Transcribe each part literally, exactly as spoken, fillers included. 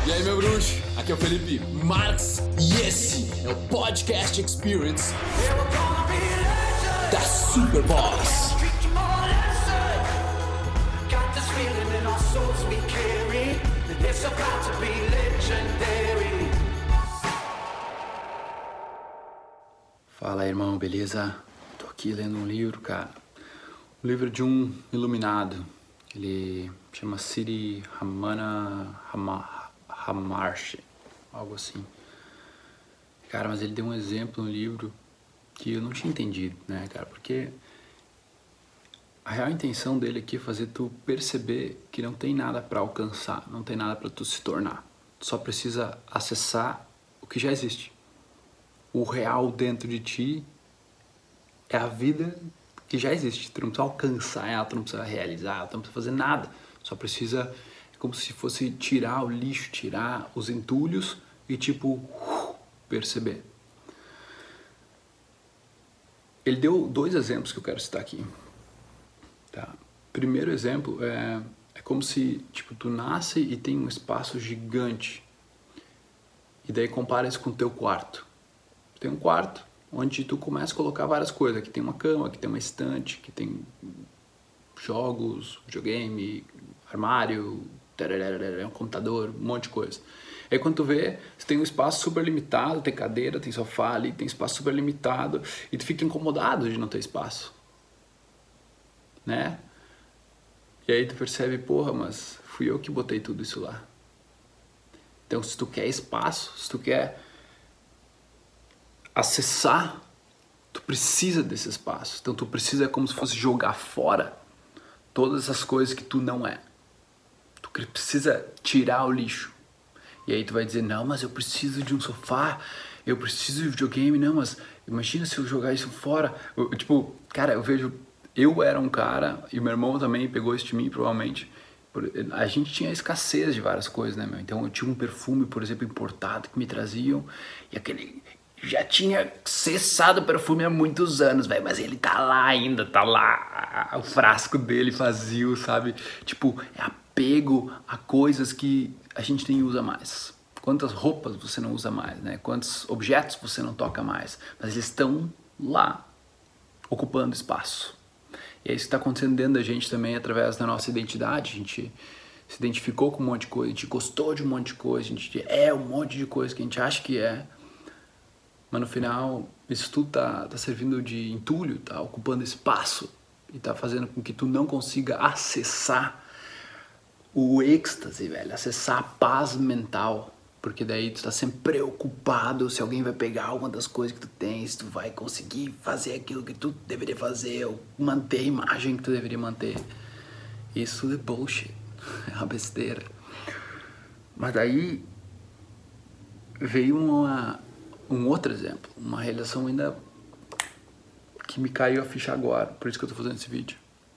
E aí, meu bruxo? Aqui é o Felipe Marques e esse é o Podcast Experience da Superboss. Fala, irmão, beleza? Tô aqui lendo um livro, cara. Um livro de um iluminado. Ele chama Siddhi Ramana Maharshi, algo assim. Cara, mas ele deu um exemplo no livro que eu não tinha entendido, né, cara? Porque a real intenção dele aqui é fazer tu perceber que não tem nada pra alcançar, não tem nada pra tu se tornar. Tu só precisa acessar o que já existe. O real dentro de ti é a vida que já existe. Tu não precisa alcançar ela, tu não precisa realizar ela, tu não precisa fazer nada. Só precisa, é como se fosse tirar o lixo, tirar os entulhos e tipo, perceber. Ele deu dois exemplos que eu quero citar aqui. Tá? Primeiro exemplo é, é como se tipo, tu nasce e tem um espaço gigante. E daí compara isso com o teu quarto. Tem um quarto onde tu começa a colocar várias coisas. Aqui tem uma cama, aqui tem uma estante, aqui tem jogos, videogame, armário, um computador, um monte de coisa. Aí quando tu vê, você tem um espaço super limitado, tem cadeira, tem sofá ali, tem espaço super limitado e tu fica incomodado de não ter espaço. Né? E aí tu percebe, porra, mas fui eu que botei tudo isso lá. Então se tu quer espaço, se tu quer acessar, tu precisa desse espaço. Então tu precisa, como se fosse jogar fora todas essas coisas que tu não é. Tu precisa tirar o lixo. E aí tu vai dizer, não, mas eu preciso de um sofá, eu preciso de videogame, não, mas imagina se eu jogar isso fora. Eu, tipo, cara, eu vejo, eu era um cara, e meu irmão também pegou isso de mim, provavelmente. A gente tinha escassez de várias coisas, né, meu? Então eu tinha um perfume, por exemplo, importado, que me traziam, e aquele... Já tinha cessado o perfume há muitos anos, velho, mas ele tá lá ainda, tá lá, o frasco dele vazio, sabe? Tipo, é apego a coisas que a gente nem usa mais. Quantas roupas você não usa mais, né? Quantos objetos você não toca mais, mas eles estão lá, ocupando espaço. E é isso que está acontecendo dentro da gente também, através da nossa identidade. A gente se identificou com um monte de coisa, a gente gostou de um monte de coisa, a gente é um monte de coisa que a gente acha que é. Mas no final, isso tudo tá, tá servindo de entulho, tá ocupando espaço e tá fazendo com que tu não consiga acessar o êxtase, velho, acessar a paz mental. Porque daí tu tá sempre preocupado se alguém vai pegar alguma das coisas que tu tem, se tu vai conseguir fazer aquilo que tu deveria fazer, ou manter a imagem que tu deveria manter. Isso tudo é bullshit, é uma besteira. Mas daí veio uma... Um outro exemplo, uma realização ainda que me caiu a ficha agora, por isso que eu tô fazendo esse vídeo.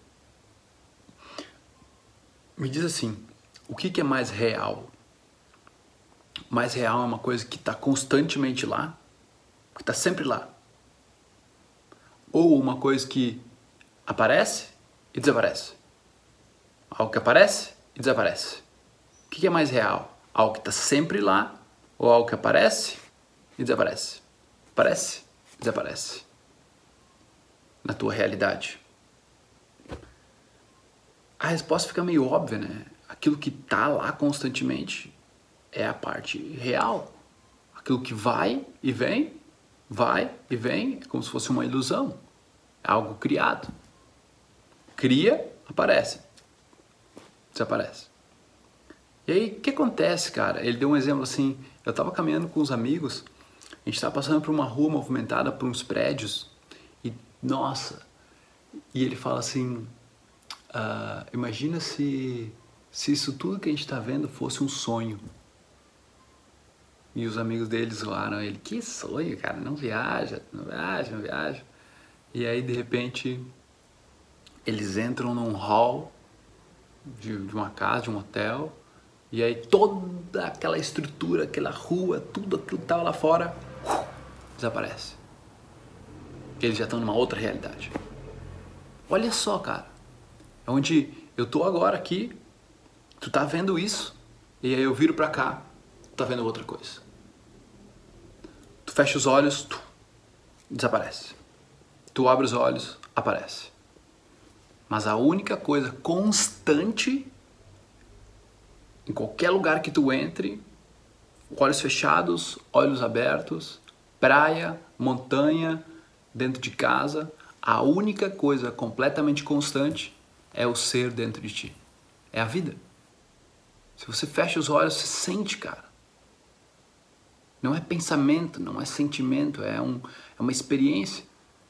Me diz assim, o que que é mais real? Mais real é uma coisa que tá constantemente lá, que tá sempre lá. Ou uma coisa que aparece e desaparece. Algo que aparece e desaparece. O que que é mais real? Algo que tá sempre lá ou algo que aparece e desaparece. Aparece, desaparece. Na tua realidade. A resposta fica meio óbvia, né? Aquilo que tá lá constantemente é a parte real. Aquilo que vai e vem, vai e vem, é como se fosse uma ilusão. É algo criado. Cria, aparece. Desaparece. E aí, o que acontece, cara? Ele deu um exemplo assim, eu tava caminhando com os amigos, a gente estava passando por uma rua movimentada, por uns prédios, e nossa, e ele fala assim, uh, imagina se, se isso tudo que a gente está vendo fosse um sonho. E os amigos deles zoaram ele, que sonho, cara, não viaja, não viaja, não viaja. E aí, de repente, eles entram num hall de, de uma casa, de um hotel, e aí toda aquela estrutura, aquela rua, tudo aquilo que estava lá fora, desaparece. Eles já estão numa outra realidade. Olha só, cara. É onde eu tô agora aqui, tu tá vendo isso, e aí eu viro pra cá, tu tá vendo outra coisa. Tu fecha os olhos, tu, desaparece. Tu abre os olhos, aparece. Mas a única coisa constante, em qualquer lugar que tu entre, olhos fechados, olhos abertos, praia, montanha, dentro de casa, a única coisa completamente constante é o ser dentro de ti. É a vida. Se você fecha os olhos, você sente, cara. Não é pensamento, não é sentimento, é, um, é uma experiência.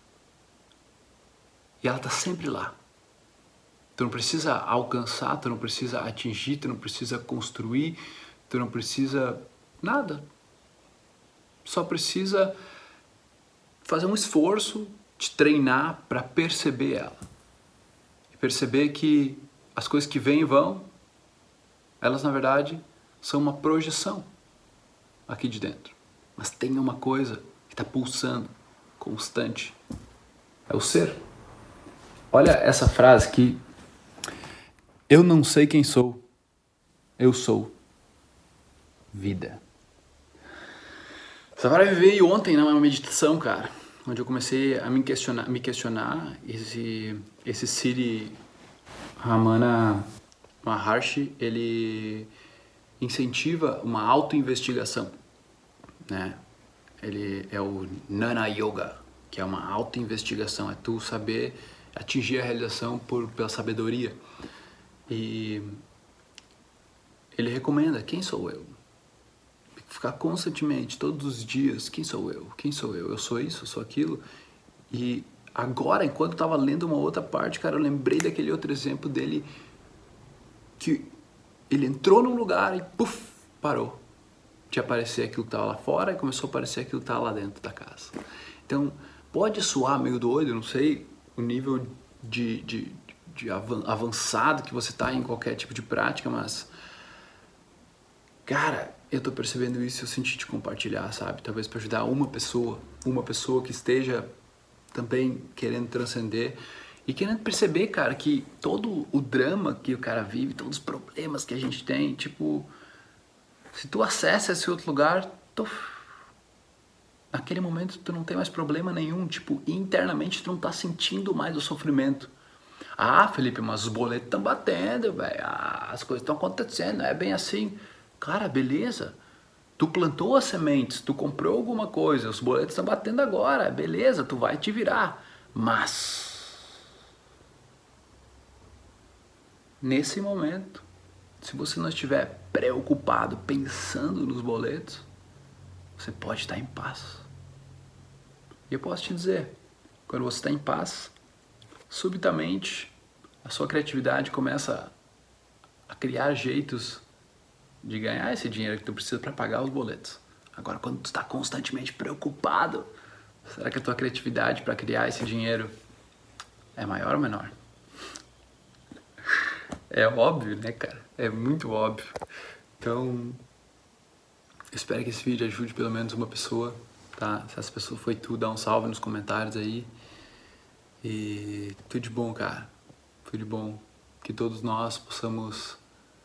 E ela está sempre lá. Tu não precisa alcançar, tu não precisa atingir, tu não precisa construir, tu não precisa nada. Só precisa fazer um esforço de treinar para perceber ela. E perceber que as coisas que vêm e vão, elas na verdade são uma projeção aqui de dentro. Mas tem uma coisa que está pulsando, constante. É o ser. Olha essa frase que eu não sei quem sou, eu sou vida. Essa frase veio ontem numa meditação, cara, onde eu comecei a me questionar, me questionar esse, esse Sri Ramana Maharshi, ele incentiva uma auto-investigação, né? Ele é o Jnana Yoga, que é uma auto-investigação, é tu saber atingir a realização por, pela sabedoria. E ele recomenda, quem sou eu? Ficar constantemente, todos os dias, quem sou eu? Quem sou eu? Eu sou isso, eu sou aquilo. E agora, enquanto eu estava lendo uma outra parte, cara, eu lembrei daquele outro exemplo dele, que ele entrou num lugar e puf, parou de aparecer aquilo que estava lá fora e começou a aparecer aquilo que estava lá dentro da casa. Então, pode soar meio doido, não sei o nível de, de, de avançado que você está em qualquer tipo de prática, mas, cara, eu tô percebendo isso e eu senti te compartilhar, sabe? Talvez para ajudar uma pessoa, uma pessoa que esteja também querendo transcender e querendo perceber, cara, que todo o drama que o cara vive, todos os problemas que a gente tem, tipo, se tu acessa esse outro lugar, tu, naquele momento tu não tem mais problema nenhum, tipo, internamente tu não tá sentindo mais o sofrimento. Ah, Felipe, mas os boletos estão batendo, velho, ah, as coisas estão acontecendo, não é bem assim. Cara, beleza, tu plantou as sementes, tu comprou alguma coisa, os boletos estão batendo agora, beleza, tu vai te virar. Mas, nesse momento, se você não estiver preocupado, pensando nos boletos, você pode estar em paz. E eu posso te dizer, quando você está em paz, subitamente a sua criatividade começa a criar jeitos de ganhar esse dinheiro que tu precisa para pagar os boletos. Agora, quando tu está constantemente preocupado, será que a tua criatividade para criar esse dinheiro é maior ou menor? É óbvio, né, cara? É muito óbvio. Então, eu espero que esse vídeo ajude pelo menos uma pessoa, tá? Se essa pessoa foi tu, dá um salve nos comentários aí. E tudo de bom, cara. Tudo de bom. Que todos nós possamos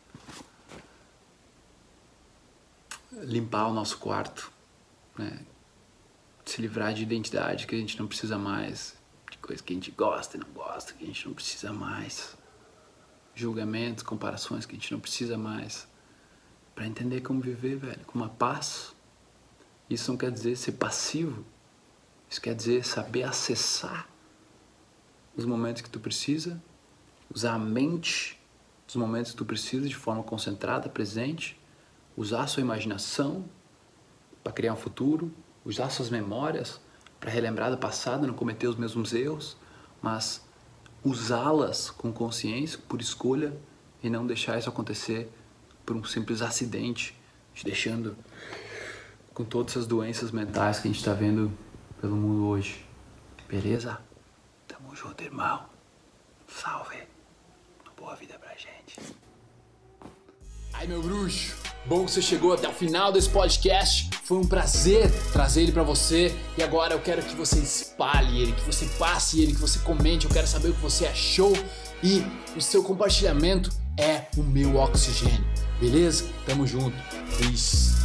limpar o nosso quarto, né? Se livrar de identidade que a gente não precisa mais, de coisas que a gente gosta e não gosta, que a gente não precisa mais, julgamentos, comparações que a gente não precisa mais, para entender como viver, velho, com uma paz. Isso não quer dizer ser passivo, isso quer dizer saber acessar os momentos que tu precisa, usar a mente nos momentos que tu precisa de forma concentrada, presente, usar a sua imaginação para criar um futuro, usar suas memórias para relembrar do passado, não cometer os mesmos erros, mas usá-las com consciência, por escolha, e não deixar isso acontecer por um simples acidente, te deixando com todas essas doenças mentais que a gente está vendo pelo mundo hoje. Beleza? Tamo junto, irmão. Salve. Uma boa vida pra gente. Ai, meu bruxo, bom que você chegou até o final desse podcast. Foi um prazer trazer ele pra você. E agora eu quero que você espalhe ele, que você passe ele, que você comente. Eu quero saber o que você achou. E o seu compartilhamento é o meu oxigênio. Beleza? Tamo junto. Peace.